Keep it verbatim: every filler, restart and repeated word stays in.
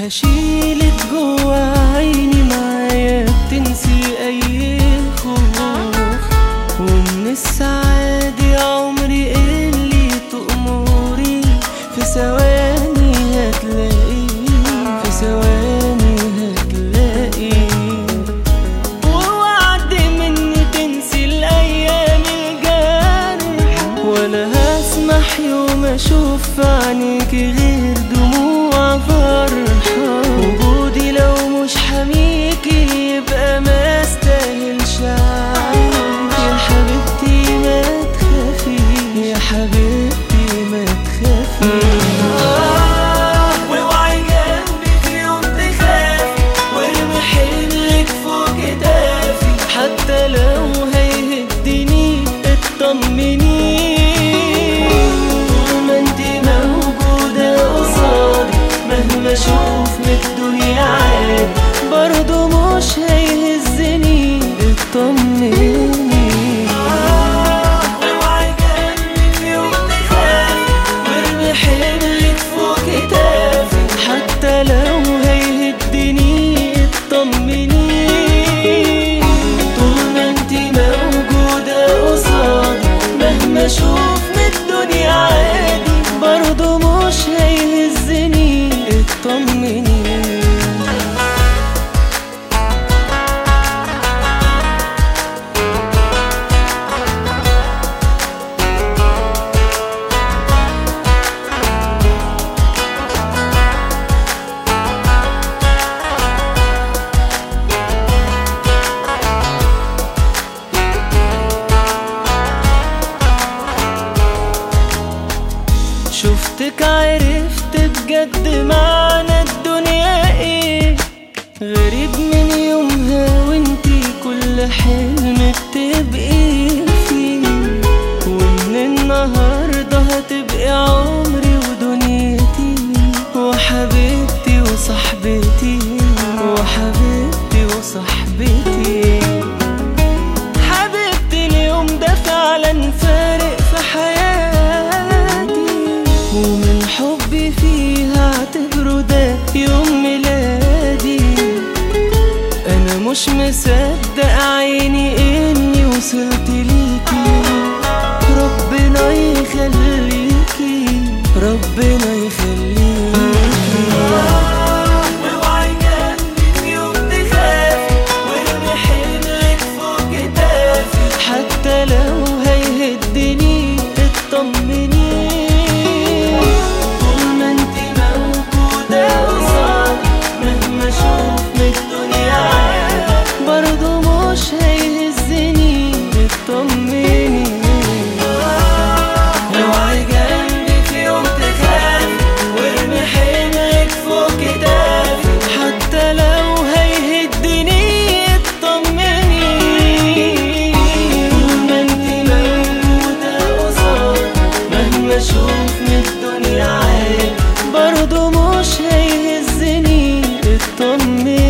هشيلك جوا عيني معايا بتنسي اي خوف، ومن السعادة عمري اللي تأمري في ثواني هتلاقي، في ثواني هتلاقي. ووعد مني تنسي الايام الجارحة، ولا هسمح يوم اشوف في عينيكي غير دموع فرحة. وجودي لو مش حميكي يبقى ما استاهلش عيش. يا حبيبتي ما تخافي، يا حبيبتي ما تخافي. آه واوعي جنبي في يوم تخافي، وارمي حملك فوق كتافي. حتى لو هيهدني اطمني، طول ما انتي موجودة قصادي مهما اشوف من الدنيا عادي برضو مش هيهزني اطمني. اوعي جنبي في يوم تخافي، وارمي حملك فوق كتافي. حتى لو هيهدني اطمني، طول ما انتي موجودة قصادي مهما اشوف من الدنيا عادي برضو مش هيهزني اطمني. شفتك عرفت بجد معنى الدنيا ايه، غريب من يومها وانتي كل حلم بتبقي فيه. ومن النهاردة هتبقي عمري ودنيتي، وحبيبتي وصاحبتي، وحبيبتي وصاحبتي. حبيبتي اليوم ده فعلا فارق في حياتي، ومن حبي فيها اعتبره ده يوم ميلادي. انا مش مصدق عيني اني وصلت ليكي، ربنا يخليكي، ربنا يخليكي. اوعي جنبي في يوم تخافي، وارمي حملك فوق كتافي. حتى لو هيهدني اطمني، طول ما انتي موجودة قصادي مهما اشوف من الدنيا عادي برضو مش هيهزني اطمني. اوعي جنبي في يوم تخافي، وارمي حملك فوق كتافي. حتى لو هيهدني اطمني، طول ما انتي موجودة قصادي مهما اشوف من الدنيا عادي برضو مش هيهزني اطمني.